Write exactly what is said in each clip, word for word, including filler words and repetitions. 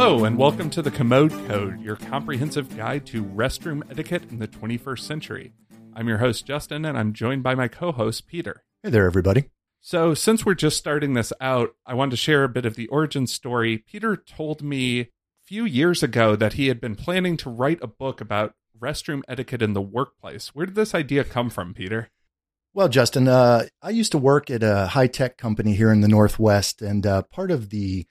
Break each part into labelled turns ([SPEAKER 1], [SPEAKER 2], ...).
[SPEAKER 1] Hello, and welcome to the Commode Code, your comprehensive guide to restroom etiquette in the twenty-first century. I'm your host, Justin, and I'm joined by my co-host, Peter.
[SPEAKER 2] Hey there, everybody.
[SPEAKER 1] So, since we're just starting this out, I wanted to share a bit of the origin story. Peter told me a few years ago that he had been planning to write a book about restroom etiquette in the workplace. Where did this idea come from, Peter?
[SPEAKER 2] Well, Justin, uh, I used to work at a high-tech company here in the Northwest, and uh, part of the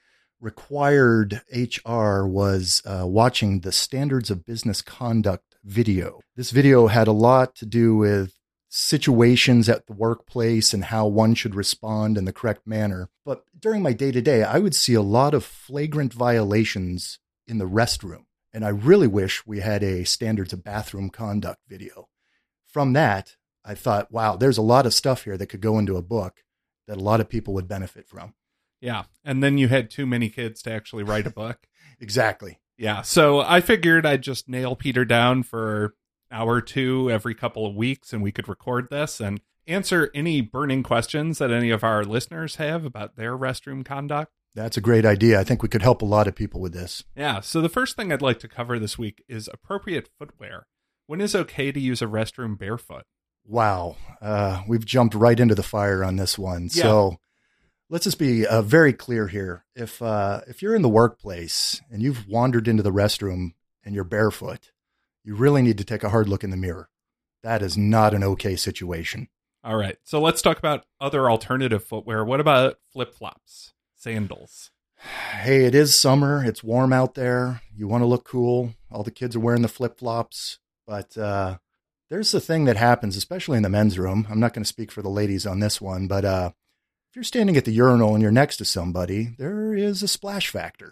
[SPEAKER 2] required H R was uh, watching the Standards of Business Conduct video. This video had a lot to do with situations at the workplace and how one should respond in the correct manner. But during my day-to-day, I would see a lot of flagrant violations in the restroom. And I really wish we had a Standards of Bathroom Conduct video. From that, I thought, wow, there's a lot of stuff here that could go into a book that a lot of people would benefit from.
[SPEAKER 1] Yeah. And then you had too many kids to actually write a book.
[SPEAKER 2] Exactly.
[SPEAKER 1] Yeah. So I figured I'd just nail Peter down for an hour or two every couple of weeks, and we could record this and answer any burning questions that any of our listeners have about their restroom conduct.
[SPEAKER 2] That's a great idea. I think we could help a lot of people with this.
[SPEAKER 1] Yeah. So the first thing I'd like to cover this week is appropriate footwear. When is okay to use a restroom barefoot?
[SPEAKER 2] Wow. Uh, we've jumped right into the fire on this one.
[SPEAKER 1] Yeah.
[SPEAKER 2] So let's just be uh, very clear here. If uh, if you're in the workplace and you've wandered into the restroom and you're barefoot, you really need to take a hard look in the mirror. That is not an okay situation.
[SPEAKER 1] All right. So let's talk about other alternative footwear. What about flip-flops, sandals?
[SPEAKER 2] Hey, it is summer. It's warm out there. You want to look cool. All the kids are wearing the flip-flops. But uh, there's the thing that happens, especially in the men's room. I'm not going to speak for the ladies on this one, but uh, if you're standing at the urinal and you're next to somebody, there is a splash factor.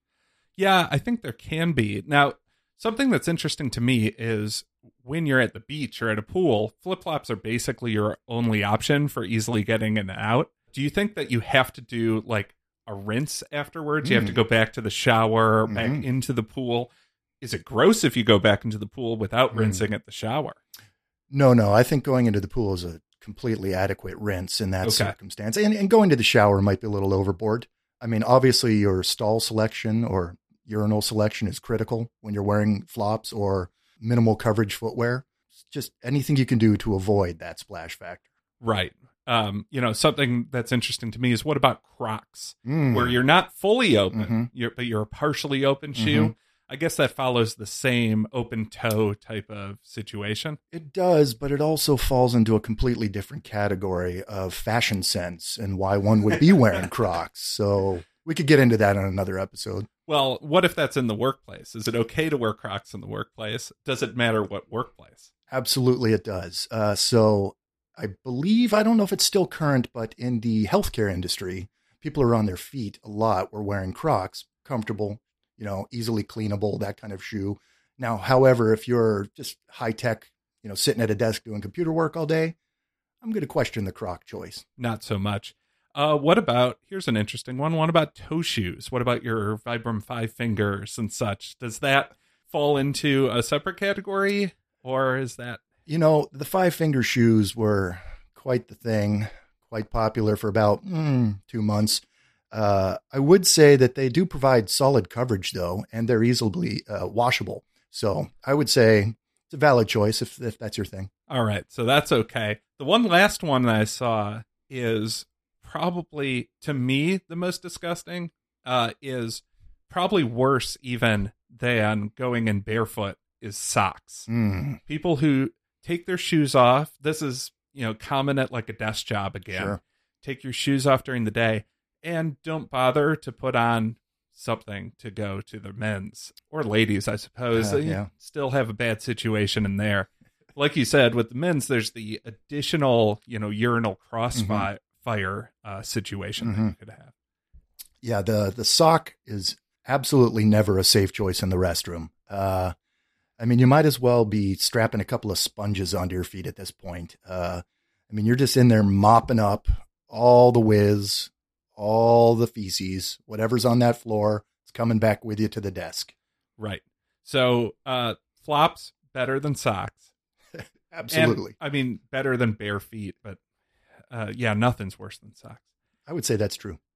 [SPEAKER 1] Yeah, I think there can be. Now, something that's interesting to me is when you're at the beach or at a pool, flip-flops are basically your only option for easily getting in and out. Do you think that you have to do like a rinse afterwards? Mm. You have to go back to the shower, mm-hmm. back into the pool. Is it gross if you go back into the pool without mm. rinsing at the shower?
[SPEAKER 2] No, no. I think going into the pool is a completely adequate rinse in that okay. circumstance. And, and going to the shower might be a little overboard. I mean, obviously your stall selection or urinal selection is critical when you're wearing flops or minimal coverage footwear. It's just anything you can do to avoid that splash factor.
[SPEAKER 1] Right. Um, you know, something that's interesting to me is what about Crocs, mm. where you're not fully open, mm-hmm. you're, but you're a partially open shoe. Mm-hmm. I guess that follows the same open toe type of situation.
[SPEAKER 2] It does, but it also falls into a completely different category of fashion sense and why one would be wearing Crocs. So we could get into that on another episode.
[SPEAKER 1] Well, what if that's in the workplace? Is it okay to wear Crocs in the workplace? Does it matter what workplace?
[SPEAKER 2] Absolutely, it does. Uh, so I believe, I don't know if it's still current, but in the healthcare industry, people are on their feet a lot. We're wearing Crocs, comfortable, you know, easily cleanable, that kind of shoe. Now, however, if you're just high tech, you know, sitting at a desk doing computer work all day, I'm going to question the Croc choice.
[SPEAKER 1] Not so much. Uh, what about, here's an interesting one. What about toe shoes? What about your Vibram Five Fingers and such? Does that fall into a separate category, or is that?
[SPEAKER 2] You know, the Five Finger shoes were quite the thing, quite popular for about mm, two months. Uh, I would say that they do provide solid coverage, though, and they're easily uh, washable. So I would say it's a valid choice if, if that's your thing.
[SPEAKER 1] All right. So that's okay. The one last one that I saw is probably, to me, the most disgusting, uh, is probably worse even than going in barefoot is socks.
[SPEAKER 2] Mm.
[SPEAKER 1] People who take their shoes off. This is, you know, common at like a desk job again.
[SPEAKER 2] Sure.
[SPEAKER 1] Take your shoes off during the day. And don't bother to put on something to go to the men's or ladies, I suppose.
[SPEAKER 2] Uh,
[SPEAKER 1] you
[SPEAKER 2] yeah.
[SPEAKER 1] still have a bad situation in there. Like you said, with the men's, there's the additional, you know, urinal crossfire mm-hmm. uh, situation mm-hmm. that you could have.
[SPEAKER 2] Yeah, the, the sock is absolutely never a safe choice in the restroom. Uh, I mean, you might as well be strapping a couple of sponges onto your feet at this point. Uh, I mean, you're just in there mopping up all the whiz, all the feces, whatever's on that floor, it's coming back with you to the desk.
[SPEAKER 1] Right. So uh, flops, better than socks.
[SPEAKER 2] Absolutely.
[SPEAKER 1] And, I mean, better than bare feet, but uh, yeah, nothing's worse than socks.
[SPEAKER 2] I would say that's true.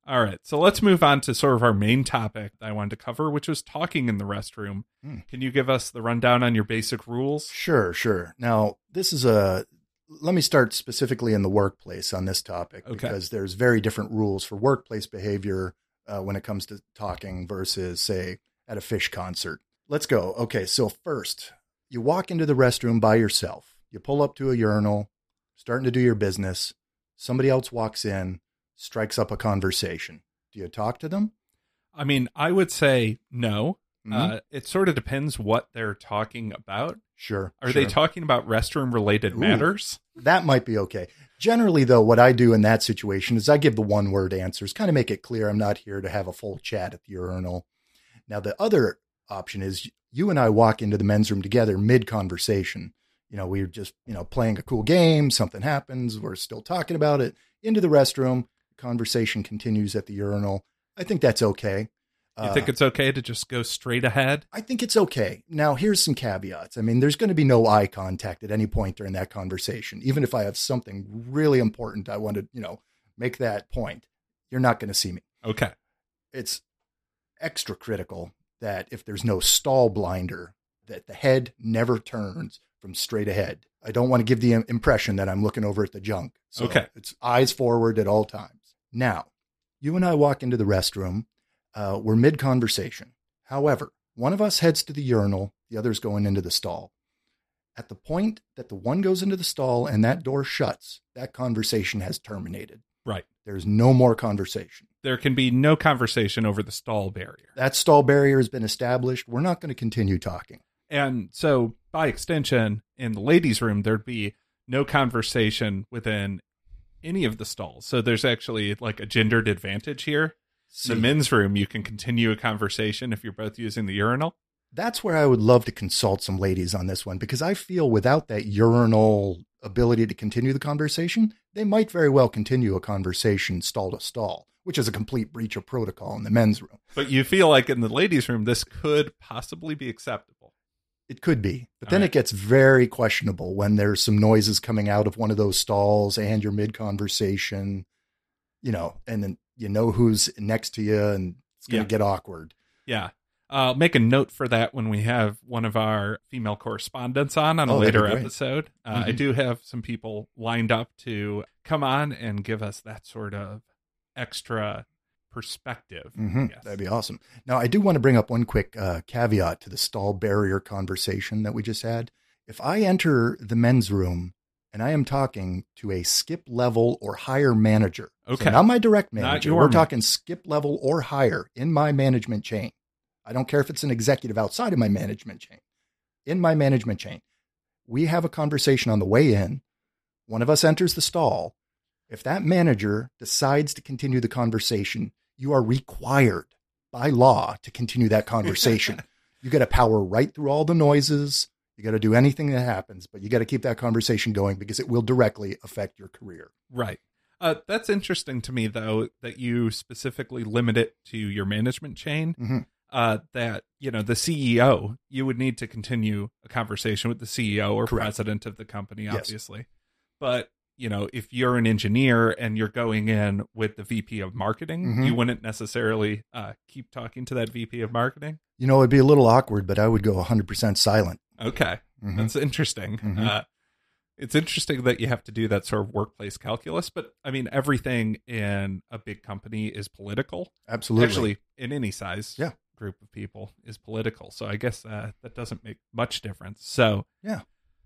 [SPEAKER 1] All right. So let's move on to sort of our main topic that I wanted to cover, which was talking in the restroom. Hmm. Can you give us the rundown on your basic rules?
[SPEAKER 2] Sure, sure. Now, this is a, let me start specifically in the workplace on this topic, okay, because there's very different rules for workplace behavior uh, when it comes to talking versus, say, at a Phish concert. Let's go. Okay. So first, you walk into the restroom by yourself. You pull up to a urinal, starting to do your business. Somebody else walks in, strikes up a conversation. Do you talk to them?
[SPEAKER 1] I mean, I would say no. Mm-hmm. Uh, it sort of depends what they're talking about.
[SPEAKER 2] Sure.
[SPEAKER 1] Are
[SPEAKER 2] sure.
[SPEAKER 1] they talking about restroom related
[SPEAKER 2] Ooh,
[SPEAKER 1] matters?
[SPEAKER 2] That might be okay. Generally, though, what I do in that situation is I give the one word answers, kind of make it clear I'm not here to have a full chat at the urinal. Now, the other option is you and I walk into the men's room together mid conversation. You know, we're just, you know, playing a cool game. Something happens. We're still talking about it. Into the restroom. Conversation continues at the urinal. I think that's okay.
[SPEAKER 1] You uh, think it's okay to just go straight ahead?
[SPEAKER 2] I think it's okay. Now, here's some caveats. I mean, there's going to be no eye contact at any point during that conversation. Even if I have something really important I want to, you know, make that point, you're not going to see me.
[SPEAKER 1] Okay.
[SPEAKER 2] It's extra critical that if there's no stall blinder, that the head never turns from straight ahead. I don't want to give the impression that I'm looking over at the junk. So
[SPEAKER 1] okay.
[SPEAKER 2] It's eyes forward at all times. Now, you and I walk into the restroom. Uh, we're mid-conversation. However, one of us heads to the urinal. The other's going into the stall. At the point that the one goes into the stall and that door shuts, that conversation has terminated.
[SPEAKER 1] Right.
[SPEAKER 2] There's no more conversation.
[SPEAKER 1] There can be no conversation over the stall barrier.
[SPEAKER 2] That stall barrier has been established. We're not going to continue talking.
[SPEAKER 1] And so, by extension, in the ladies' room, there'd be no conversation within any of the stalls. So there's actually like a gendered advantage here. See, in the men's room, you can continue a conversation if you're both using the urinal.
[SPEAKER 2] That's where I would love to consult some ladies on this one, because I feel without that urinal ability to continue the conversation, they might very well continue a conversation stall to stall, which is a complete breach of protocol in the men's room.
[SPEAKER 1] But you feel like in the ladies' room, this could possibly be acceptable.
[SPEAKER 2] It could be, but then right. It gets very questionable when there's some noises coming out of one of those stalls and you're mid-conversation, you know, and then you know who's next to you and it's going to yeah. get awkward.
[SPEAKER 1] Yeah. I'll make a note for that when we have one of our female correspondents on on a
[SPEAKER 2] oh,
[SPEAKER 1] later episode. Uh, mm-hmm. I do have some people lined up to come on and give us that sort of extra perspective.
[SPEAKER 2] Mm-hmm. Yes. That'd be awesome. Now, I do want to bring up one quick uh, caveat to the stall barrier conversation that we just had. If I enter the men's room and I am talking to a skip level or higher manager,
[SPEAKER 1] okay,
[SPEAKER 2] so not my direct manager,
[SPEAKER 1] not your
[SPEAKER 2] we're
[SPEAKER 1] man.
[SPEAKER 2] talking skip level or higher in my management chain. I don't care if it's an executive outside of my management chain. In my management chain, we have a conversation on the way in. One of us enters the stall. If that manager decides to continue the conversation, you are required by law to continue that conversation. You got to power right through all the noises. You got to do anything that happens, but you got to keep that conversation going because it will directly affect your career.
[SPEAKER 1] Right. Uh, that's interesting to me, though, that you specifically limit it to your management chain.
[SPEAKER 2] Mm-hmm.
[SPEAKER 1] Uh, that, you know, the C E O, you would need to continue a conversation with the C E O or
[SPEAKER 2] Correct.
[SPEAKER 1] President of the company, obviously.
[SPEAKER 2] Yes.
[SPEAKER 1] But, you know, if you're an engineer and you're going in with the V P of marketing,
[SPEAKER 2] mm-hmm.
[SPEAKER 1] you wouldn't necessarily uh, keep talking to that V P of marketing.
[SPEAKER 2] You know, it'd be a little awkward, but I would go one hundred percent silent.
[SPEAKER 1] Okay.
[SPEAKER 2] Mm-hmm.
[SPEAKER 1] That's interesting.
[SPEAKER 2] Mm-hmm.
[SPEAKER 1] Uh, it's interesting that you have to do that sort of workplace calculus, but I mean, everything in a big company is political.
[SPEAKER 2] Absolutely.
[SPEAKER 1] Actually, in any size.
[SPEAKER 2] Yeah.
[SPEAKER 1] Group of people is political, so I guess uh, that doesn't make much difference. So
[SPEAKER 2] yeah,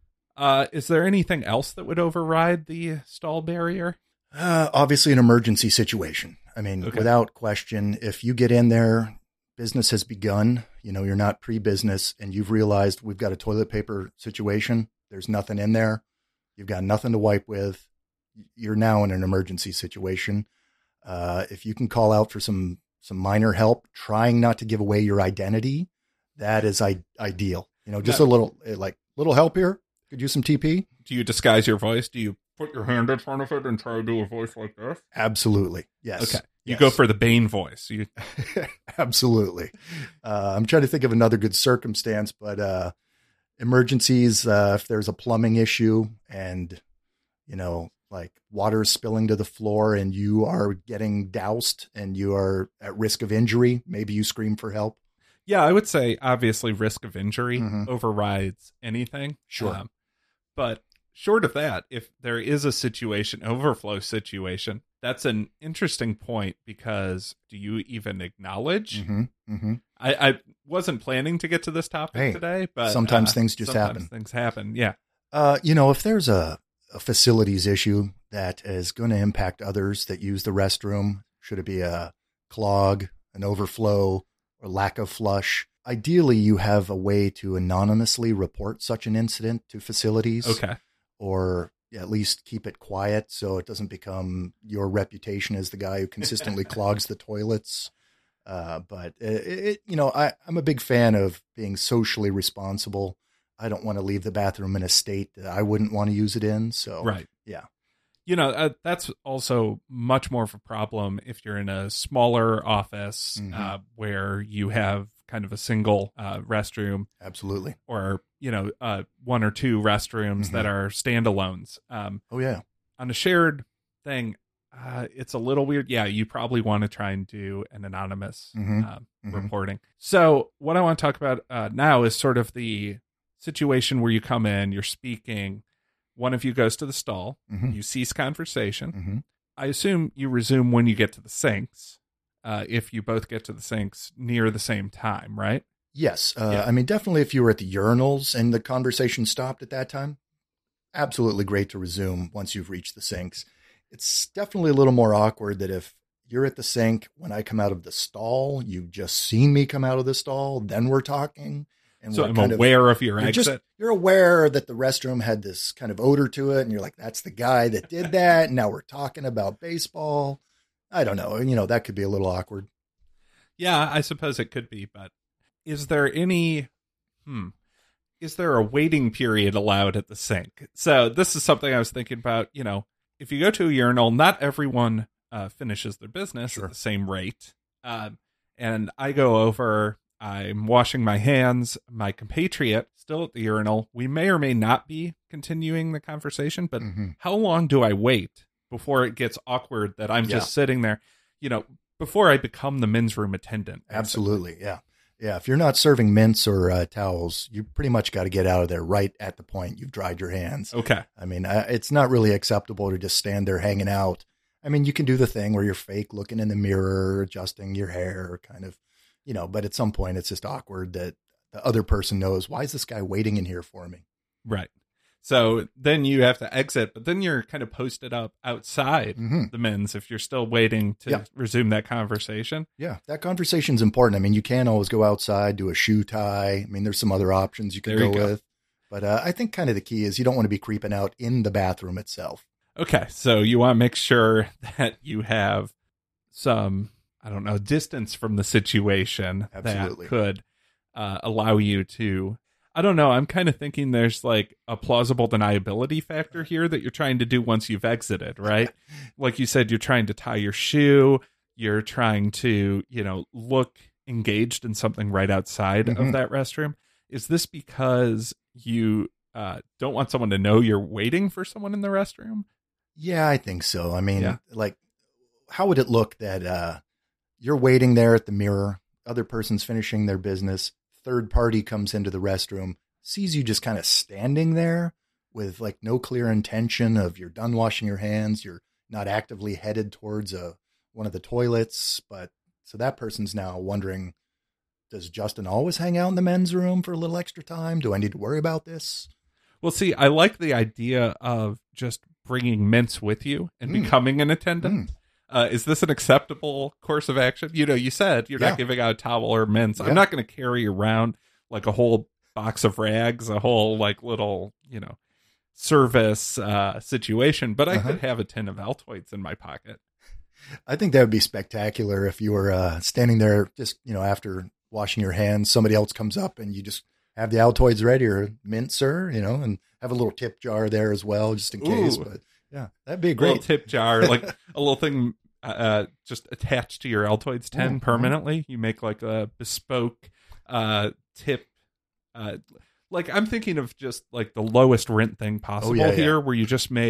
[SPEAKER 1] uh, is there anything else that would override the stall barrier?
[SPEAKER 2] Uh, obviously, an emergency situation. I mean, okay. Without question, if you get in there, business has begun. You know, you're not pre-business, and you've realized we've got a toilet paper situation. There's nothing in there. You've got nothing to wipe with. You're now in an emergency situation. Uh, if you can call out for some. some minor help, trying not to give away your identity, that is I- ideal. You know, just
[SPEAKER 1] no.
[SPEAKER 2] a little, like, little help here. Could use some T P.
[SPEAKER 1] Do you disguise your voice? Do you put your hand in front of it and try to do a voice like this?
[SPEAKER 2] Absolutely. Yes.
[SPEAKER 1] Okay. You
[SPEAKER 2] yes.
[SPEAKER 1] go for the Bane voice. You
[SPEAKER 2] Absolutely. Uh, I'm trying to think of another good circumstance, but uh, emergencies, uh, if there's a plumbing issue and, you know, like water is spilling to the floor and you are getting doused and you are at risk of injury, maybe you scream for help.
[SPEAKER 1] Yeah, I would say obviously risk of injury
[SPEAKER 2] Mhm.
[SPEAKER 1] overrides anything.
[SPEAKER 2] Sure.
[SPEAKER 1] Um, but short of that, if there is a situation, overflow situation, that's an interesting point because do you even acknowledge?
[SPEAKER 2] Mm-hmm. Mm-hmm.
[SPEAKER 1] I, I wasn't planning to get to this topic
[SPEAKER 2] Hey,
[SPEAKER 1] today, but
[SPEAKER 2] sometimes
[SPEAKER 1] uh,
[SPEAKER 2] things just
[SPEAKER 1] sometimes
[SPEAKER 2] happen.
[SPEAKER 1] Things happen. Yeah.
[SPEAKER 2] Uh, you know, if there's a, a facilities issue that is going to impact others that use the restroom, should it be a clog, an overflow, or lack of flush? Ideally, you have a way to anonymously report such an incident to facilities.
[SPEAKER 1] Okay.
[SPEAKER 2] Or at least keep it quiet so it doesn't become your reputation as the guy who consistently clogs the toilets. Uh, but it, it, you know, I, I'm a big fan of being socially responsible. I don't want to leave the bathroom in a state that I wouldn't want to use it in. So,
[SPEAKER 1] Right.
[SPEAKER 2] yeah.
[SPEAKER 1] You know, uh, that's also much more of a problem if you're in a smaller office
[SPEAKER 2] Mhm.
[SPEAKER 1] uh, where you have kind of a single uh, restroom
[SPEAKER 2] Absolutely.
[SPEAKER 1] or, you know, uh, one or two restrooms
[SPEAKER 2] Mhm.
[SPEAKER 1] that are standalones. Um,
[SPEAKER 2] Oh, yeah.
[SPEAKER 1] on a shared thing, uh, it's a little weird. Yeah, you probably want to try and do an anonymous
[SPEAKER 2] Mhm.
[SPEAKER 1] uh,
[SPEAKER 2] Mhm.
[SPEAKER 1] reporting. So what I want to talk about uh, now is sort of the situation where you come in, you're speaking, one of you goes to the stall,
[SPEAKER 2] Mhm.
[SPEAKER 1] you cease conversation.
[SPEAKER 2] Mm-hmm.
[SPEAKER 1] I assume you resume when you get to the sinks, uh, if you both get to the sinks near the same time, right?
[SPEAKER 2] Yes. Uh,
[SPEAKER 1] Yeah.
[SPEAKER 2] I mean, definitely if you were at the urinals and the conversation stopped at that time, absolutely great to resume once you've reached the sinks. It's definitely a little more awkward that if you're at the sink, when I come out of the stall, you've just seen me come out of the stall, then we're talking. And
[SPEAKER 1] So
[SPEAKER 2] we're
[SPEAKER 1] I'm
[SPEAKER 2] kind
[SPEAKER 1] aware of, your
[SPEAKER 2] you're
[SPEAKER 1] exit.
[SPEAKER 2] just, you're aware that the restroom had this kind of odor to it. And you're like, that's the guy that did that. And now we're talking about baseball. I don't know. You know, that could be a little awkward.
[SPEAKER 1] Yeah, I suppose it could be, but is there any, hmm, is there a waiting period allowed at the sink? So this is something I was thinking about, you know, if you go to a urinal, not everyone uh, finishes their business
[SPEAKER 2] Sure.
[SPEAKER 1] at the same rate. Um, and I go over, I'm washing my hands, my compatriot still at the urinal. We may or may not be continuing the conversation, but
[SPEAKER 2] Mhm.
[SPEAKER 1] how long do I wait before it gets awkward that I'm
[SPEAKER 2] Yeah.
[SPEAKER 1] just sitting there, you know, before I become the men's room attendant? Basically.
[SPEAKER 2] Absolutely. Yeah. Yeah. If you're not serving mints or uh, towels, you pretty much got to get out of there right at the point you've dried your hands.
[SPEAKER 1] Okay.
[SPEAKER 2] I mean, uh, it's not really acceptable to just stand there hanging out. I mean, you can do the thing where you're fake looking in the mirror, adjusting your hair, kind of, you know, but at some point it's just awkward that the other person knows, why is this guy waiting in here for me?
[SPEAKER 1] Right. So then you have to exit, but then you're kind of posted up outside
[SPEAKER 2] Mm-hmm.
[SPEAKER 1] the men's if you're still waiting to
[SPEAKER 2] Yeah.
[SPEAKER 1] resume that conversation.
[SPEAKER 2] Yeah, that conversation's important. I mean, you can always go outside, do a shoe tie. I mean, there's some other options you can
[SPEAKER 1] There
[SPEAKER 2] go,
[SPEAKER 1] you go.
[SPEAKER 2] with. But uh, I think kind of the key is you don't want to be creeping out in the bathroom itself.
[SPEAKER 1] Okay. So you want to make sure that you have some, I don't know, distance from the situation
[SPEAKER 2] Absolutely.
[SPEAKER 1] that could uh, allow you to, I don't know. I'm kind of thinking there's like a plausible deniability factor here that you're trying to do once you've exited, right? Like you said, you're trying to tie your shoe. You're trying to, you know, look engaged in something right outside
[SPEAKER 2] Mhm.
[SPEAKER 1] of that restroom. Is this because you uh, don't want someone to know you're waiting for someone in the restroom?
[SPEAKER 2] Yeah, I think so. I mean,
[SPEAKER 1] Yeah.
[SPEAKER 2] like, how would it look that uh, you're waiting there at the mirror, other person's finishing their business, third party comes into the restroom, sees you just kind of standing there with like no clear intention of you're done washing your hands, you're not actively headed towards a one of the toilets, but so that person's now wondering, does Justin always hang out in the men's room for a little extra time? Do I need to worry about this?
[SPEAKER 1] Well, see, I like the idea of just bringing mints with you and
[SPEAKER 2] Mm.
[SPEAKER 1] becoming an attendant.
[SPEAKER 2] Mm.
[SPEAKER 1] Uh, is this an acceptable course of action? You know, you said you're
[SPEAKER 2] Yeah.
[SPEAKER 1] not giving out a towel or mints.
[SPEAKER 2] Yeah.
[SPEAKER 1] I'm not going to carry around like a whole box of rags, a whole like little, you know, service uh, situation, but I
[SPEAKER 2] Uh-huh.
[SPEAKER 1] could have a tin of Altoids in my pocket.
[SPEAKER 2] I think that would be spectacular if you were uh, standing there just, you know, after washing your hands, somebody else comes up and you just have the Altoids ready or mint, sir, you know, and have a little tip jar there as well, just in case.
[SPEAKER 1] Ooh.
[SPEAKER 2] But yeah, that'd be
[SPEAKER 1] A little
[SPEAKER 2] great.
[SPEAKER 1] tip jar, like a little thing uh, just attached to your Altoids tin
[SPEAKER 2] Mhm.
[SPEAKER 1] permanently. You make like a bespoke uh, tip. Uh, like I'm thinking of just like the lowest rent thing possible
[SPEAKER 2] Oh, yeah, yeah.
[SPEAKER 1] here, where you just make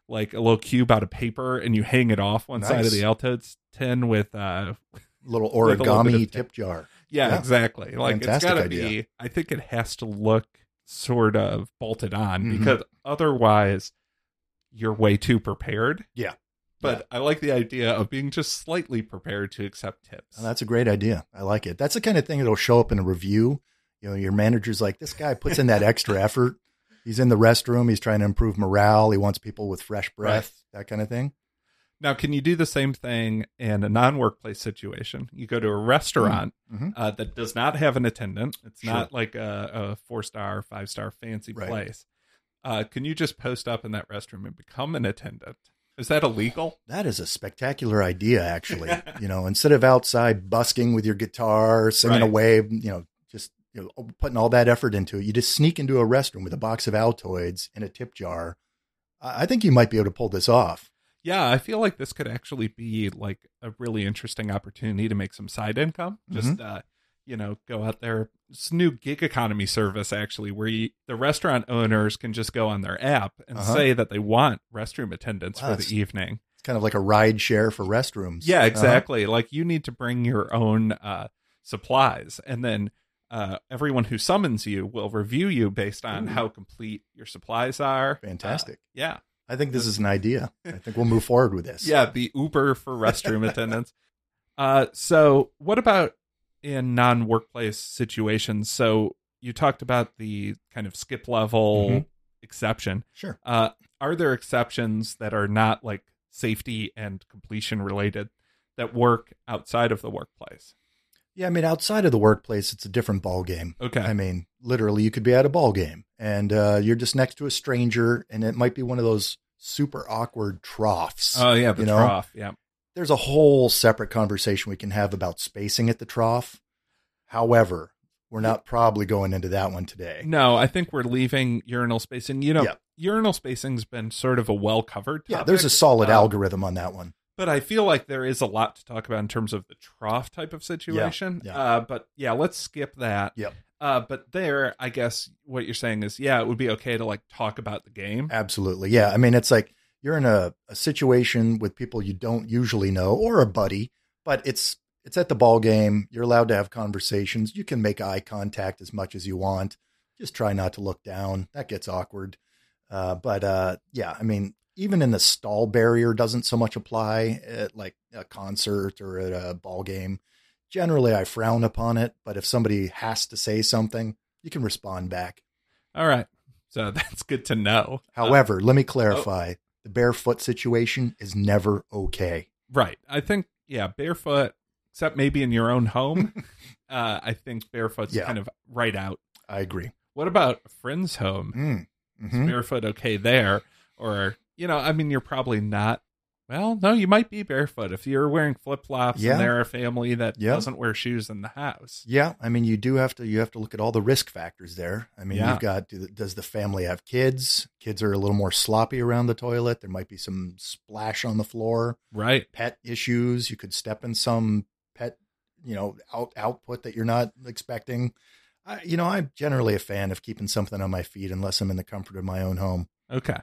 [SPEAKER 1] like a little cube out of paper and you hang it off one
[SPEAKER 2] Nice.
[SPEAKER 1] side of the Altoids tin with uh
[SPEAKER 2] Little
[SPEAKER 1] with a little bit
[SPEAKER 2] origami
[SPEAKER 1] of
[SPEAKER 2] tip jar.
[SPEAKER 1] yeah,
[SPEAKER 2] Yeah.
[SPEAKER 1] exactly. Like
[SPEAKER 2] Fantastic
[SPEAKER 1] it's gotta
[SPEAKER 2] idea.
[SPEAKER 1] be, I think it has to look sort of bolted on
[SPEAKER 2] Mhm.
[SPEAKER 1] because otherwise you're way too prepared.
[SPEAKER 2] Yeah.
[SPEAKER 1] But I like the idea of being just slightly prepared to accept tips.
[SPEAKER 2] Oh, that's a great idea. I like it. That's the kind of thing that'll show up in a review. You know, your manager's like, this guy puts in that extra effort. He's in the restroom. He's trying to improve morale. He wants people with fresh breath, that kind of thing.
[SPEAKER 1] Now, can you do the same thing in a non-workplace situation? You go to a restaurant
[SPEAKER 2] Mm-hmm.
[SPEAKER 1] uh, that does not have an attendant. It's
[SPEAKER 2] Sure.
[SPEAKER 1] not like a, a four-star, five-star fancy
[SPEAKER 2] Right.
[SPEAKER 1] place. Uh, can you just post up in that restroom and become an attendant? Is that illegal?
[SPEAKER 2] That is a spectacular idea, actually. You know, instead of outside busking with your guitar, singing
[SPEAKER 1] Right.
[SPEAKER 2] away, you know, just you know, putting all that effort into it, you just sneak into a restroom with a box of Altoids and a tip jar. I I think you might be able to pull this off.
[SPEAKER 1] Yeah, I feel like this could actually be like a really interesting opportunity to make some side income. Just, uh, you know, go out there. It's a new gig economy service, actually, where you, the restaurant owners can just go on their app and
[SPEAKER 2] Uh-huh.
[SPEAKER 1] say that they want restroom attendants
[SPEAKER 2] Wow,
[SPEAKER 1] for
[SPEAKER 2] that's-
[SPEAKER 1] the evening.
[SPEAKER 2] It's kind of like a ride share for restrooms.
[SPEAKER 1] Yeah,
[SPEAKER 2] Uh-huh.
[SPEAKER 1] exactly. Like you need to bring your own uh, supplies, and then uh, everyone who summons you will review you based on
[SPEAKER 2] Ooh.
[SPEAKER 1] how complete your supplies are.
[SPEAKER 2] Fantastic.
[SPEAKER 1] Uh, yeah.
[SPEAKER 2] I think this is an idea. I think we'll move forward with this.
[SPEAKER 1] Yeah, the Uber for restroom attendants. Uh, so what about in non-workplace situations? So you talked about the kind of skip level
[SPEAKER 2] Mhm.
[SPEAKER 1] exception.
[SPEAKER 2] Sure.
[SPEAKER 1] Uh, are there exceptions that are not like safety and completion related that work outside of the workplace?
[SPEAKER 2] Yeah, I mean, outside of the workplace, it's a different ball game.
[SPEAKER 1] Okay.
[SPEAKER 2] I mean, literally, you could be at a ball game and uh, you're just next to a stranger, and it might be one of those super awkward troughs.
[SPEAKER 1] Oh yeah, the
[SPEAKER 2] you know?
[SPEAKER 1] trough. Yeah.
[SPEAKER 2] There's a whole separate conversation we can have about spacing at the trough. However, we're not probably going into that one today.
[SPEAKER 1] No, I think we're leaving urinal spacing. You know,
[SPEAKER 2] Yeah.
[SPEAKER 1] urinal spacing's been sort of a well-covered topic.
[SPEAKER 2] Yeah, there's a solid
[SPEAKER 1] Um,
[SPEAKER 2] algorithm on that one.
[SPEAKER 1] But I feel like there is a lot to talk about in terms of the trough type of situation.
[SPEAKER 2] yeah.
[SPEAKER 1] Uh, but yeah, let's skip that.
[SPEAKER 2] Yep.
[SPEAKER 1] Uh, but there, I guess what you're saying is, yeah, it would be okay to like talk about the game.
[SPEAKER 2] Absolutely. Yeah. I mean, it's like you're in a, a situation with people you don't usually know or a buddy, but it's it's at the ball game. You're allowed to have conversations. You can make eye contact as much as you want. Just try not to look down. That gets awkward. Uh, but uh, yeah, I mean, even in the stall barrier doesn't so much apply at like a concert or at a ball game. Generally, I frown upon it, but if somebody has to say something, you can respond back.
[SPEAKER 1] All right. So that's good to know.
[SPEAKER 2] However, let me clarify. The barefoot situation is never okay.
[SPEAKER 1] Right. I think, yeah, barefoot, except maybe in your own home. uh, I think barefoot's
[SPEAKER 2] Yeah.
[SPEAKER 1] kind of right out.
[SPEAKER 2] I agree.
[SPEAKER 1] What about a friend's home?
[SPEAKER 2] Mm.
[SPEAKER 1] Is
[SPEAKER 2] Mhm.
[SPEAKER 1] barefoot okay there? Or, you know, I mean, you're probably not. Well, no, you might be barefoot if you're wearing flip flops
[SPEAKER 2] Yeah.
[SPEAKER 1] and they're a family that
[SPEAKER 2] Yeah.
[SPEAKER 1] doesn't wear shoes in the house.
[SPEAKER 2] Yeah, I mean, you do have to. You have to look at all the risk factors there. I mean,
[SPEAKER 1] Yeah.
[SPEAKER 2] you've got. Do, does the family have kids? Kids are a little more sloppy around the toilet. There might be some splash on the floor.
[SPEAKER 1] Right.
[SPEAKER 2] Pet issues. You could step in some pet, you know, out, output that you're not expecting. I, you know, I'm generally a fan of keeping something on my feet unless I'm in the comfort of my own home.
[SPEAKER 1] Okay.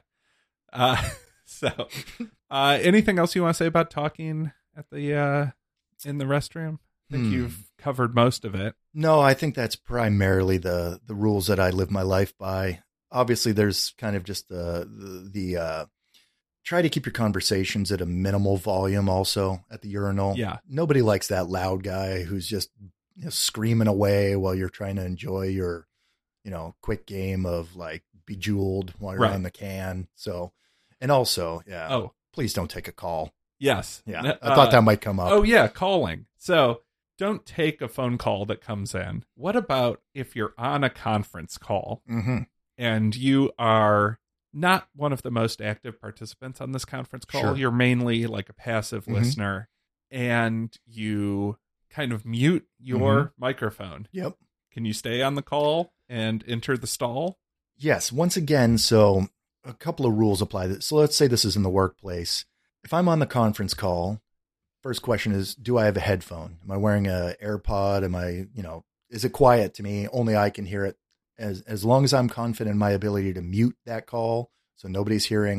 [SPEAKER 1] Uh, so, uh, anything else you want to say about talking at the uh, in the restroom? I think
[SPEAKER 2] Hmm.
[SPEAKER 1] you've covered most of it.
[SPEAKER 2] No, I think that's primarily the the rules that I live my life by. Obviously, there's kind of just the the, the uh, try to keep your conversations at a minimal volume. Also, at the urinal,
[SPEAKER 1] Yeah.
[SPEAKER 2] nobody likes that loud guy who's just you know, screaming away while you're trying to enjoy your, you know, quick game of like Bejeweled while you're
[SPEAKER 1] Right.
[SPEAKER 2] on the can. So, and also, yeah,
[SPEAKER 1] Oh,
[SPEAKER 2] please don't take a call.
[SPEAKER 1] yes.
[SPEAKER 2] Yeah,
[SPEAKER 1] Uh,
[SPEAKER 2] I thought that might come up.
[SPEAKER 1] Oh, yeah, calling. So don't take a phone call that comes in. What about if you're on a conference call
[SPEAKER 2] Mm-hmm.
[SPEAKER 1] and you are not one of the most active participants on this conference call?
[SPEAKER 2] Sure.
[SPEAKER 1] You're mainly like a passive
[SPEAKER 2] Mhm.
[SPEAKER 1] listener, and you kind of mute your microphone.
[SPEAKER 2] Yep.
[SPEAKER 1] Can you stay on the call and enter the stall?
[SPEAKER 2] Yes. Once again, so a couple of rules apply. So let's say this is in the workplace. If I'm on the conference call, first question is, do I have a headphone? Am I wearing a AirPod? Am I, you know, is it quiet to me? Only I can hear it. As as long as I'm confident in my ability to mute that call, so nobody's hearing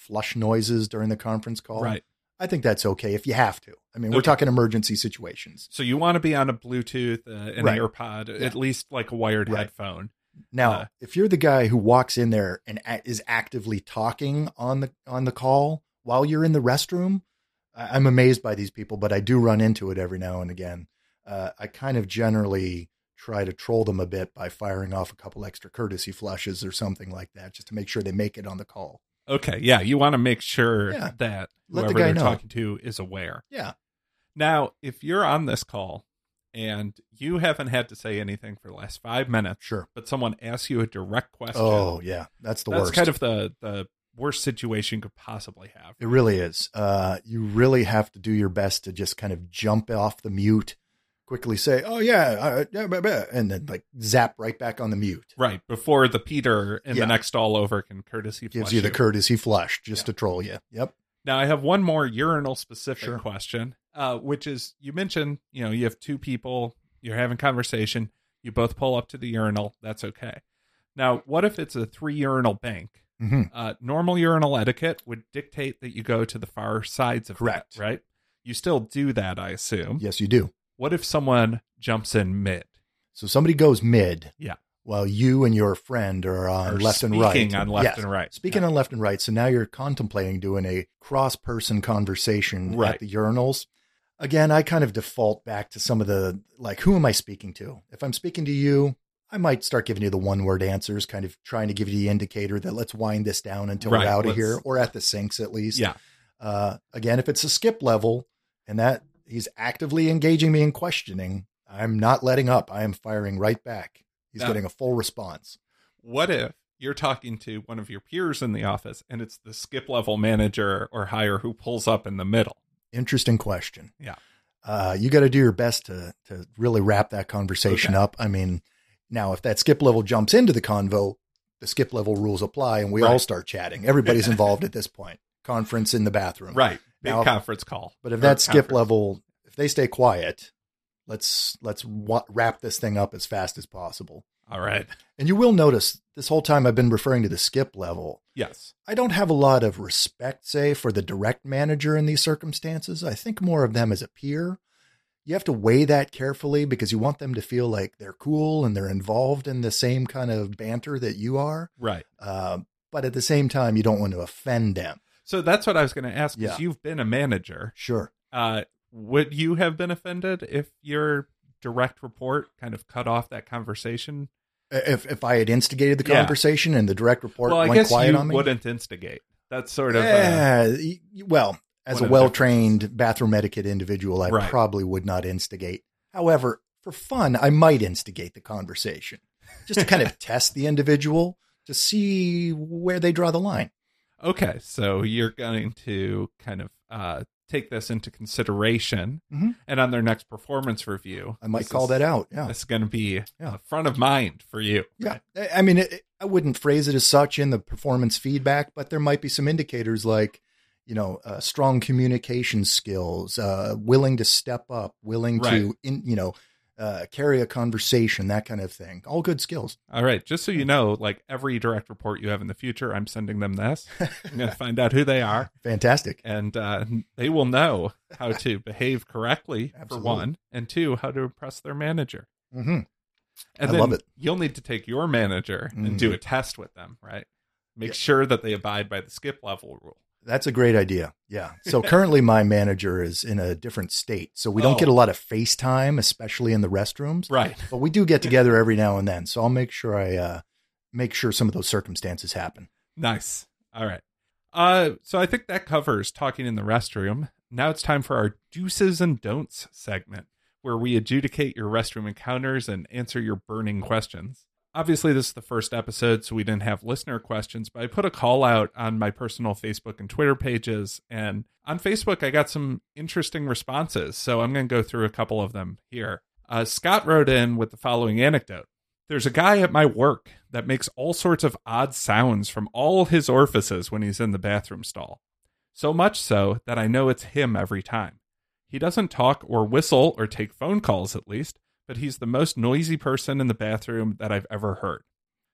[SPEAKER 2] flush noises during the conference call.
[SPEAKER 1] Right.
[SPEAKER 2] I think that's okay if you have to. I mean, we're
[SPEAKER 1] Okay.
[SPEAKER 2] talking emergency situations.
[SPEAKER 1] So you want to be on a Bluetooth, uh, an
[SPEAKER 2] Right.
[SPEAKER 1] AirPod,
[SPEAKER 2] Yeah.
[SPEAKER 1] at least like a wired
[SPEAKER 2] Right.
[SPEAKER 1] headphone.
[SPEAKER 2] Now,
[SPEAKER 1] Uh,
[SPEAKER 2] if you're the guy who walks in there and a- is actively talking on the on the call while you're in the restroom, I- I'm amazed by these people, but I do run into it every now and again. Uh, I kind of generally try to troll them a bit by firing off a couple extra courtesy flushes or something like that, just to make sure they make it on the call.
[SPEAKER 1] Okay. Yeah. You want to make sure
[SPEAKER 2] Yeah.
[SPEAKER 1] that
[SPEAKER 2] Let the
[SPEAKER 1] whoever
[SPEAKER 2] guy
[SPEAKER 1] they're
[SPEAKER 2] know.
[SPEAKER 1] talking to is aware.
[SPEAKER 2] Yeah.
[SPEAKER 1] Now, if you're on this call and you haven't had to say anything for the last five minutes,
[SPEAKER 2] Sure.
[SPEAKER 1] but someone asks you a direct question,
[SPEAKER 2] Oh, yeah. That's the
[SPEAKER 1] that's
[SPEAKER 2] worst.
[SPEAKER 1] kind of the, the worst situation you could possibly have.
[SPEAKER 2] It really is. Uh, you really have to do your best to just kind of jump off the mute, quickly say, "Oh yeah, uh, yeah," blah, blah," and then like zap right back on the mute.
[SPEAKER 1] Right. Before the Peter in
[SPEAKER 2] Yeah.
[SPEAKER 1] the next stall over can courtesy
[SPEAKER 2] Gives
[SPEAKER 1] flush
[SPEAKER 2] you the courtesy flush just
[SPEAKER 1] Yeah.
[SPEAKER 2] to troll you. Yep.
[SPEAKER 1] Now, I have one more urinal specific
[SPEAKER 2] Sure.
[SPEAKER 1] question, uh, which is you mentioned, you know, you have two people, you're having conversation, you both pull up to the urinal. That's okay. Now, what if it's a three urinal bank?
[SPEAKER 2] hmm
[SPEAKER 1] Uh, normal urinal etiquette would dictate that you go to the far sides of
[SPEAKER 2] Correct.
[SPEAKER 1] that, right? You still do that, I assume.
[SPEAKER 2] Yes, you do.
[SPEAKER 1] What if someone jumps in mid?
[SPEAKER 2] So somebody goes mid.
[SPEAKER 1] Yeah.
[SPEAKER 2] While you and your friend are on
[SPEAKER 1] Or
[SPEAKER 2] left and
[SPEAKER 1] speaking
[SPEAKER 2] right.
[SPEAKER 1] on left
[SPEAKER 2] Yes.
[SPEAKER 1] and right.
[SPEAKER 2] Speaking
[SPEAKER 1] Yeah.
[SPEAKER 2] on left and right. So now you're contemplating doing a cross person conversation
[SPEAKER 1] Right.
[SPEAKER 2] at the urinals. Again, I kind of default back to some of the, like, who am I speaking to? If I'm speaking to you, I might start giving you the one word answers, kind of trying to give you the indicator that let's wind this down until
[SPEAKER 1] Right,
[SPEAKER 2] we're out of
[SPEAKER 1] let's-
[SPEAKER 2] here, or at the sinks at least.
[SPEAKER 1] Yeah.
[SPEAKER 2] Uh, again, if it's a skip level and that he's actively engaging me in questioning, I'm not letting up. I am firing right back. He's
[SPEAKER 1] Now-
[SPEAKER 2] getting a full response.
[SPEAKER 1] What if you're talking to one of your peers in the office and it's the skip level manager or higher who pulls up in the middle?
[SPEAKER 2] Interesting question.
[SPEAKER 1] Yeah.
[SPEAKER 2] Uh, you got to do your best to to really wrap that conversation
[SPEAKER 1] Okay.
[SPEAKER 2] up. I mean, now if that skip level jumps into the convo, the skip level rules apply, and we
[SPEAKER 1] Right.
[SPEAKER 2] all start chatting. Everybody's involved at this point. Conference in the bathroom,
[SPEAKER 1] Right. Big
[SPEAKER 2] Now-
[SPEAKER 1] conference call.
[SPEAKER 2] But if
[SPEAKER 1] Or
[SPEAKER 2] that skip
[SPEAKER 1] conference.
[SPEAKER 2] level, if they stay quiet, let's let's wa- wrap this thing up as fast as possible.
[SPEAKER 1] All right.
[SPEAKER 2] And you will notice this whole time I've been referring to the skip level.
[SPEAKER 1] Yes.
[SPEAKER 2] I don't have a lot of respect, say, for the direct manager in these circumstances. I think more of them as a peer. You have to weigh that carefully because you want them to feel like they're cool and they're involved in the same kind of banter that you are.
[SPEAKER 1] Right.
[SPEAKER 2] Uh, but at the same time, you don't want to offend them.
[SPEAKER 1] So that's what I was going to ask because
[SPEAKER 2] Yeah.
[SPEAKER 1] you've been a manager.
[SPEAKER 2] Sure.
[SPEAKER 1] Uh, would you have been offended if your direct report kind of cut off that conversation?
[SPEAKER 2] If if I had instigated the
[SPEAKER 1] Yeah.
[SPEAKER 2] conversation and the direct report
[SPEAKER 1] Well, I
[SPEAKER 2] went
[SPEAKER 1] guess
[SPEAKER 2] quiet
[SPEAKER 1] you
[SPEAKER 2] on me.
[SPEAKER 1] wouldn't instigate. That's sort of. Uh,
[SPEAKER 2] Yeah, y- well, as
[SPEAKER 1] one
[SPEAKER 2] a
[SPEAKER 1] of the
[SPEAKER 2] well-trained bathroom etiquette individual, I
[SPEAKER 1] Right.
[SPEAKER 2] probably would not instigate. However, for fun, I might instigate the conversation just to kind of test the individual to see where they draw the line.
[SPEAKER 1] okay. So you're going to kind of uh, take this into consideration.
[SPEAKER 2] Mhm.
[SPEAKER 1] And on their next performance review,
[SPEAKER 2] I might
[SPEAKER 1] this
[SPEAKER 2] call
[SPEAKER 1] is-
[SPEAKER 2] that out. Yeah.
[SPEAKER 1] This is going to be
[SPEAKER 2] Yeah.
[SPEAKER 1] uh, front of mind for you.
[SPEAKER 2] Yeah. I- I mean, it, I wouldn't phrase it as such in the performance feedback, but there might be some indicators like, you know, uh, strong communication skills, uh, willing to step up, willing to, in, you know, uh, carry a conversation, that kind of thing. All good skills.
[SPEAKER 1] All right. Just so you know, like every direct report you have in the future, I'm sending them this. I'm going to find out who they are.
[SPEAKER 2] Fantastic.
[SPEAKER 1] And uh, they will know how to behave correctly, for
[SPEAKER 2] Absolutely.
[SPEAKER 1] one, and two, how to impress their manager.
[SPEAKER 2] hmm
[SPEAKER 1] And
[SPEAKER 2] I
[SPEAKER 1] then
[SPEAKER 2] love it.
[SPEAKER 1] you'll need to take your manager and do
[SPEAKER 2] Mhm.
[SPEAKER 1] a test with them, right? Make
[SPEAKER 2] Yeah.
[SPEAKER 1] sure that they abide by the skip level rule.
[SPEAKER 2] That's a great idea. Yeah. So currently my manager is in a different state. So we don't
[SPEAKER 1] Oh.
[SPEAKER 2] get a lot of FaceTime, especially in the restrooms,
[SPEAKER 1] Right.
[SPEAKER 2] but we do get together every now and then. So I'll make sure I, uh, make sure some of those circumstances happen.
[SPEAKER 1] Nice. All right. Uh, so I think that covers talking in the restroom. Now it's time for our do's and don'ts segment, where we adjudicate your restroom encounters and answer your burning questions. Obviously, this is the first episode, so we didn't have listener questions, but I put a call out on my personal Facebook and Twitter pages. And on Facebook, I got some interesting responses, so I'm going to go through a couple of them here. Uh, Scott wrote in with the following anecdote. There's a guy at my work that makes all sorts of odd sounds from all his orifices when he's in the bathroom stall. So much so that I know it's him every time. He doesn't talk or whistle or take phone calls, at least, but he's the most noisy person in the bathroom that I've ever heard.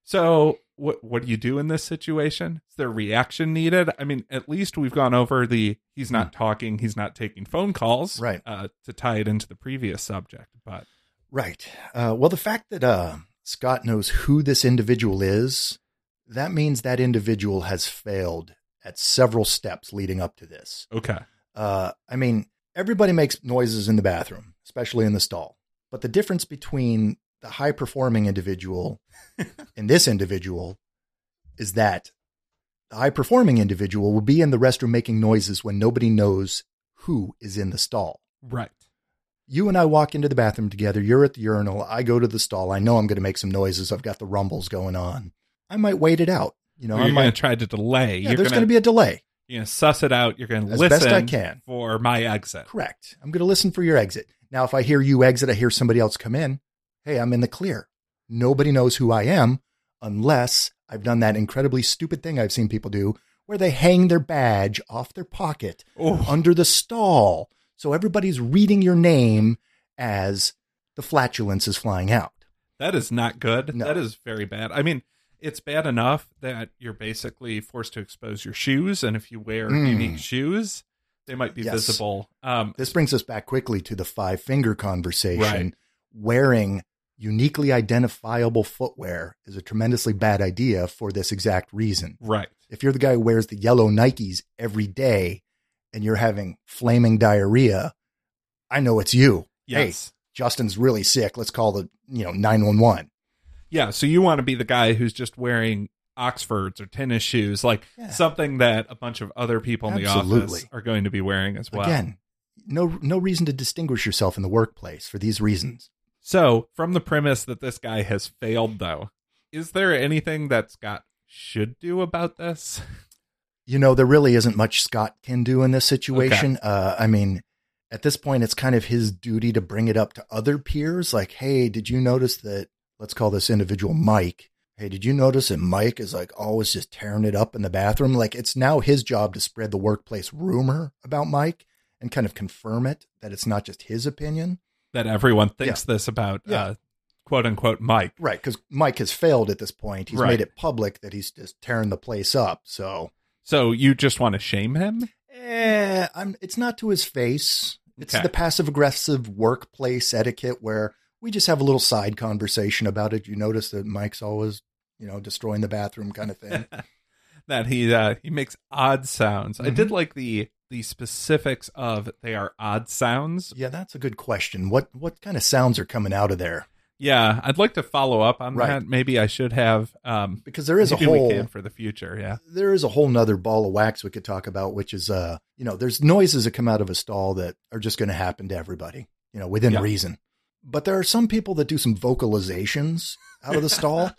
[SPEAKER 1] So what what do you do in this situation? Is there reaction needed? I mean, at least we've gone over the he's not talking, he's not taking phone calls,
[SPEAKER 2] Right.
[SPEAKER 1] Uh, to tie it into the previous subject. But
[SPEAKER 2] Right. Uh, well, the fact that uh, Scott knows who this individual is, that means that individual has failed at several steps leading up to this.
[SPEAKER 1] okay,
[SPEAKER 2] Uh, I mean, everybody makes noises in the bathroom, especially in the stall. But the difference between the high-performing individual and this individual is that the high-performing individual will be in the restroom making noises when nobody knows who is in the stall.
[SPEAKER 1] right.
[SPEAKER 2] You and I walk into the bathroom together. You're at the urinal. I go to the stall. I know I'm going to make some noises. I've got the rumbles going on. I might wait it out. You know,
[SPEAKER 1] Or
[SPEAKER 2] I
[SPEAKER 1] you're
[SPEAKER 2] might
[SPEAKER 1] going to try to delay.
[SPEAKER 2] Yeah,
[SPEAKER 1] you're
[SPEAKER 2] there's
[SPEAKER 1] going
[SPEAKER 2] going to be a delay.
[SPEAKER 1] You're going to suss it out. You're going to
[SPEAKER 2] As
[SPEAKER 1] listen
[SPEAKER 2] best I can.
[SPEAKER 1] for my exit.
[SPEAKER 2] Correct. I'm going to listen for your exit. Now, if I hear you exit, I hear somebody else come in. Hey, I'm in the clear. Nobody knows who I am unless I've done that incredibly stupid thing I've seen people do where they hang their badge off their pocket
[SPEAKER 1] Oh.
[SPEAKER 2] under the stall. So everybody's reading your name as the flatulence is flying out.
[SPEAKER 1] That is not good.
[SPEAKER 2] No.
[SPEAKER 1] That is very bad. I mean, it's bad enough that you're basically forced to expose your shoes, and if you wear
[SPEAKER 2] Mm.
[SPEAKER 1] unique shoes, they might be
[SPEAKER 2] Yes.
[SPEAKER 1] visible. Um,
[SPEAKER 2] This brings us back quickly to the five finger conversation.
[SPEAKER 1] Right.
[SPEAKER 2] Wearing uniquely identifiable footwear is a tremendously bad idea for this exact reason.
[SPEAKER 1] right.
[SPEAKER 2] If you're the guy who wears the yellow Nikes every day and you're having flaming diarrhea, I know it's you.
[SPEAKER 1] Yes.
[SPEAKER 2] Hey, Justin's really sick. Let's call the, you know, nine one one.
[SPEAKER 1] Yeah. So you want to be the guy who's just wearing Oxfords or tennis shoes, like
[SPEAKER 2] Yeah.
[SPEAKER 1] something that a bunch of other people in the
[SPEAKER 2] Absolutely.
[SPEAKER 1] office are going to be wearing as well.
[SPEAKER 2] Again, no no reason to distinguish yourself in the workplace for these reasons.
[SPEAKER 1] So, from the premise that this guy has failed, though, is there anything that Scott should do about this?
[SPEAKER 2] You know, there really isn't much Scott can do in this situation. Uh, I mean, at this point, it's kind of his duty to bring it up to other peers. Like, hey, did you notice that, let's call this individual Mike. Hey, did you notice that Mike is like always just tearing it up in the bathroom? Like, it's now his job to spread the workplace rumor about Mike and kind of confirm it, that it's not just his opinion.
[SPEAKER 1] That everyone thinks this about,
[SPEAKER 2] Yeah.
[SPEAKER 1] uh, quote unquote, Mike.
[SPEAKER 2] Right, because Mike has failed at this point. He's
[SPEAKER 1] Right.
[SPEAKER 2] made it public that he's just tearing the place up. So,
[SPEAKER 1] So, you just want to shame him?
[SPEAKER 2] eh, I'm, it's not to his face. It's
[SPEAKER 1] Okay.
[SPEAKER 2] the passive aggressive workplace etiquette where we just have a little side conversation about it. You notice that Mike's always, you know, destroying the bathroom kind of thing.
[SPEAKER 1] That he uh, he makes odd sounds. I
[SPEAKER 2] Mhm.
[SPEAKER 1] did like the the specifics of they are odd sounds.
[SPEAKER 2] Yeah, that's a good question. What what kind of sounds are coming out of there?
[SPEAKER 1] Yeah, I'd like to follow up on
[SPEAKER 2] Right.
[SPEAKER 1] that. Maybe I should have. Um,
[SPEAKER 2] Because there is a
[SPEAKER 1] maybe we
[SPEAKER 2] whole
[SPEAKER 1] can for the future. Yeah.
[SPEAKER 2] there is a whole nother ball of wax we could talk about, which is uh, you know, there's noises that come out of a stall that are just going to happen to everybody, you know, within
[SPEAKER 1] Yeah.
[SPEAKER 2] reason. But there are some people that do some vocalizations out of the stall.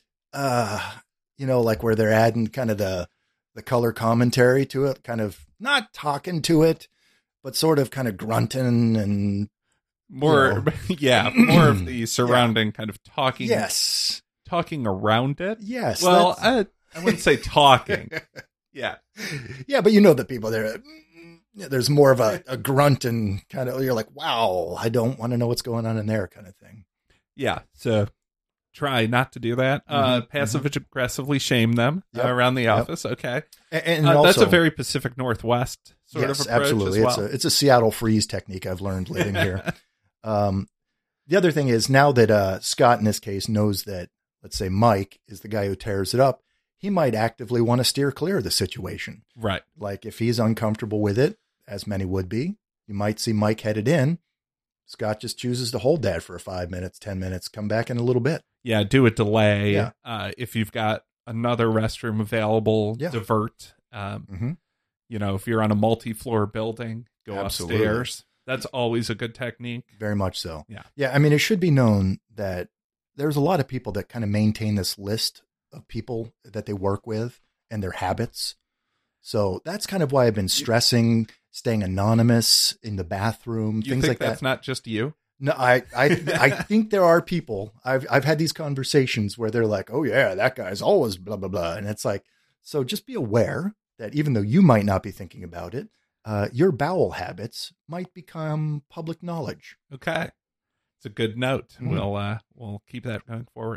[SPEAKER 2] Uh, you know, like where they're adding kind of the the color commentary to it, kind of not talking to it, but sort of kind of grunting and
[SPEAKER 1] More,
[SPEAKER 2] You
[SPEAKER 1] yeah, more of the surrounding kind of talking,
[SPEAKER 2] yes,
[SPEAKER 1] talking around it.
[SPEAKER 2] yes.
[SPEAKER 1] Well,
[SPEAKER 2] that's-
[SPEAKER 1] I, I wouldn't say talking. Yeah,
[SPEAKER 2] yeah, but you know the people there. There's more of a, a grunt and kind of you're like, wow, I don't want to know what's going on in there, kind of thing.
[SPEAKER 1] yeah. So try not to do that. Uh,
[SPEAKER 2] Mhm,
[SPEAKER 1] passive aggressively shame them
[SPEAKER 2] Yep,
[SPEAKER 1] uh, around the
[SPEAKER 2] yep.
[SPEAKER 1] office. Okay,
[SPEAKER 2] And, and
[SPEAKER 1] uh,
[SPEAKER 2] also,
[SPEAKER 1] that's a very Pacific Northwest sort
[SPEAKER 2] yes,
[SPEAKER 1] of approach
[SPEAKER 2] absolutely.
[SPEAKER 1] as
[SPEAKER 2] It's
[SPEAKER 1] well.
[SPEAKER 2] a it's a Seattle freeze technique I've learned living here. Um, the other thing is now that uh, Scott in this case knows that, let's say Mike is the guy who tears it up, he might actively want to steer clear of the situation.
[SPEAKER 1] Right.
[SPEAKER 2] Like if he's uncomfortable with it, as many would be, you might see Mike headed in. Scott just chooses to hold that for five minutes, ten minutes, come back in a little bit.
[SPEAKER 1] Yeah, do a delay.
[SPEAKER 2] Yeah.
[SPEAKER 1] Uh, if you've got another restroom available,
[SPEAKER 2] Yeah.
[SPEAKER 1] divert. Um,
[SPEAKER 2] Mm-hmm.
[SPEAKER 1] you know, if you're on a multi-floor building, go
[SPEAKER 2] Absolutely.
[SPEAKER 1] upstairs. That's always a good technique.
[SPEAKER 2] Very much so.
[SPEAKER 1] Yeah.
[SPEAKER 2] Yeah. I mean, it should be known that there's a lot of people that kind of maintain this list of people that they work with and their habits. So that's kind of why I've been stressing staying anonymous in the bathroom,
[SPEAKER 1] You
[SPEAKER 2] things
[SPEAKER 1] think
[SPEAKER 2] like
[SPEAKER 1] that's
[SPEAKER 2] that.
[SPEAKER 1] not just you?
[SPEAKER 2] No, I, I, I think there are people. I've, I've had these conversations where they're like, "Oh yeah, that guy's always blah blah blah," and it's like, so just be aware that even though you might not be thinking about it, uh, your bowel habits might become public knowledge.
[SPEAKER 1] Okay. It's a good note.
[SPEAKER 2] Mhm.
[SPEAKER 1] We'll uh we'll keep that going forward.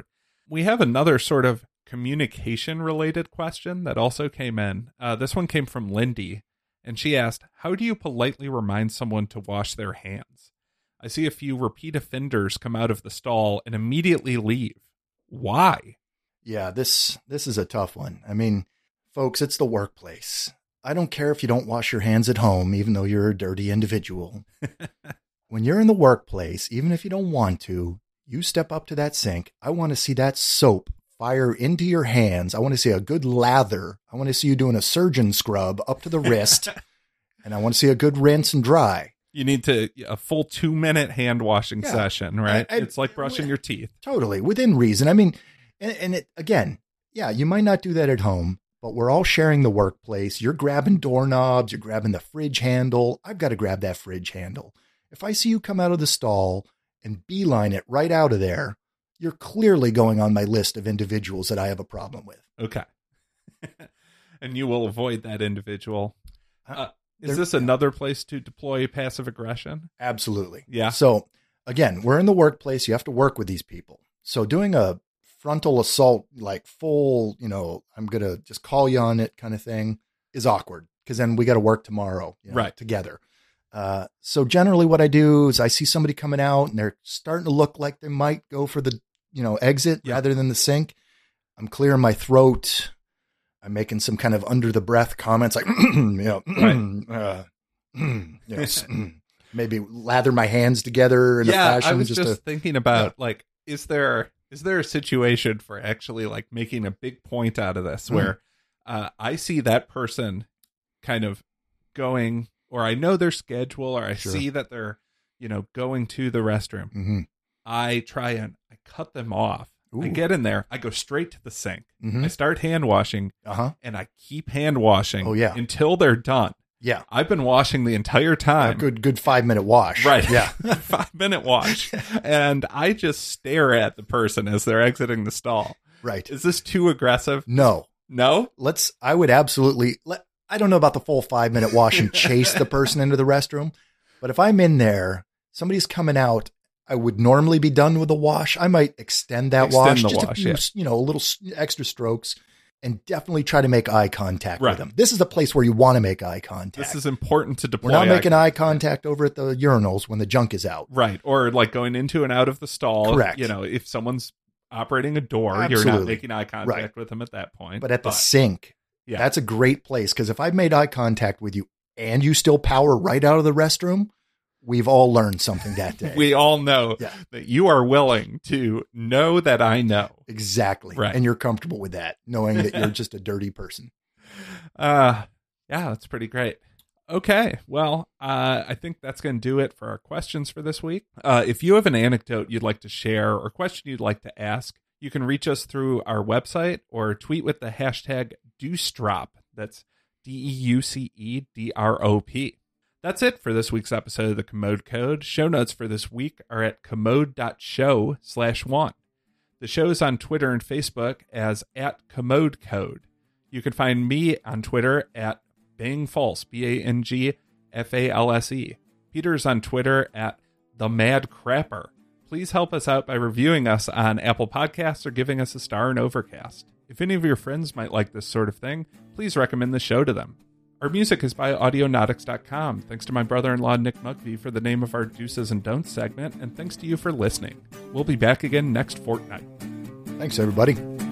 [SPEAKER 1] We have another sort of communication-related question that also came in. Uh, this one came from Lindy, and she asked, how do you politely remind someone to wash their hands? I see a few repeat offenders come out of the stall and immediately leave. Why?
[SPEAKER 2] Yeah, this this is a tough one. I mean, folks, it's the workplace. I don't care if you don't wash your hands at home, even though you're a dirty individual. When you're in the workplace, even if you don't want to, you step up to that sink. I want to see that soap fire into your hands. I want to see a good lather. I want to see you doing a surgeon scrub up to the wrist. And I want to see a good rinse and dry.
[SPEAKER 1] You need to a full two minute hand washing yeah. session, right? I, I, it's like brushing I, your teeth.
[SPEAKER 2] Totally. Within reason. I mean, and, and it, again, yeah, you might not do that at home, but we're all sharing the workplace. You're grabbing doorknobs. You're grabbing the fridge handle. I've got to grab that fridge handle. If I see you come out of the stall and beeline it right out of there, you're clearly going on my list of individuals that I have a problem with.
[SPEAKER 1] Okay. And you will avoid that individual. Uh, is this another place to deploy passive aggression?
[SPEAKER 2] Absolutely.
[SPEAKER 1] Yeah.
[SPEAKER 2] So again, we're in the workplace. You have to work with these people. So doing a frontal assault, like full, you know, I'm going to just call you on it kind of thing is awkward because then we got to work tomorrow you know,
[SPEAKER 1] right.
[SPEAKER 2] together. Uh, so generally what I do is I see somebody coming out and they're starting to look like they might go for the, you know, exit yeah. rather than the sink. I'm clearing my throat. I'm making some kind of under the breath comments like, you know, right. uh, you know maybe lather my hands together in
[SPEAKER 1] yeah,
[SPEAKER 2] a fashion.
[SPEAKER 1] I was
[SPEAKER 2] just,
[SPEAKER 1] just
[SPEAKER 2] to,
[SPEAKER 1] thinking about yeah. like, is there, is there a situation for actually like making a big point out of this where mm. uh, I see that person kind of going, or I know their schedule, or I sure. see that they're, you know, going to the restroom.
[SPEAKER 2] Mm-hmm.
[SPEAKER 1] I try and I cut them off.
[SPEAKER 2] Ooh.
[SPEAKER 1] I get in there. I go straight to the sink.
[SPEAKER 2] Mm-hmm.
[SPEAKER 1] I start hand washing,
[SPEAKER 2] uh-huh.
[SPEAKER 1] and I keep hand washing
[SPEAKER 2] oh, yeah.
[SPEAKER 1] until they're done.
[SPEAKER 2] Yeah.
[SPEAKER 1] I've been washing the entire time.
[SPEAKER 2] A good, good five minute wash.
[SPEAKER 1] Right.
[SPEAKER 2] Yeah.
[SPEAKER 1] Five minute wash. And I just stare at the person as they're exiting the stall.
[SPEAKER 2] Right.
[SPEAKER 1] Is this too aggressive?
[SPEAKER 2] No.
[SPEAKER 1] No?
[SPEAKER 2] Let's, I would absolutely let, I don't know about the full five minute wash and chase the person into the restroom, but if I'm in there, somebody's coming out, I would normally be done with the wash. I might extend that
[SPEAKER 1] extend
[SPEAKER 2] wash,
[SPEAKER 1] the
[SPEAKER 2] just
[SPEAKER 1] wash,
[SPEAKER 2] a few,
[SPEAKER 1] yeah.
[SPEAKER 2] you know, a little extra strokes, and definitely try to make eye contact
[SPEAKER 1] right.
[SPEAKER 2] with them. This is the place where you want to make eye contact.
[SPEAKER 1] This is important to deploy.
[SPEAKER 2] We're not making
[SPEAKER 1] eye
[SPEAKER 2] eye contact over at the urinals when the junk is out.
[SPEAKER 1] Right. Or like going into and out of the stall.
[SPEAKER 2] Correct.
[SPEAKER 1] You know, if someone's operating a door,
[SPEAKER 2] Absolutely.
[SPEAKER 1] you're not making eye contact
[SPEAKER 2] right.
[SPEAKER 1] with them at that point.
[SPEAKER 2] But at the sink,
[SPEAKER 1] yeah.
[SPEAKER 2] that's a great place, because if I've made eye contact with you and you still power right out of the restroom, we've all learned something that day.
[SPEAKER 1] We all know
[SPEAKER 2] yeah.
[SPEAKER 1] that you are willing to know that I know.
[SPEAKER 2] Exactly.
[SPEAKER 1] Right.
[SPEAKER 2] And you're comfortable with that, knowing that you're just a dirty person.
[SPEAKER 1] Uh, yeah, that's pretty great. Okay. Well, uh, I think that's going to do it for our questions for this week. Uh, if you have an anecdote you'd like to share or question you'd like to ask, you can reach us through our website or tweet with the hashtag Deucedrop. That's D E U C E D R O P. That's it for this week's episode of the Commode Code. Show notes for this week are at commode.show slash one. The show is on Twitter and Facebook as at Commode Code. You can find me on Twitter at Bang False, B A N G F A L S E. Peter's on Twitter at The Mad Crapper. Please help us out by reviewing us on Apple Podcasts or giving us a star in Overcast. If any of your friends might like this sort of thing, please recommend the show to them. Our music is by audionautics dot com. Thanks to my brother-in-law, Nick Mugby, for the name of our Deuces and Don'ts segment, and thanks to you for listening. We'll be back again next fortnight.
[SPEAKER 2] Thanks, everybody.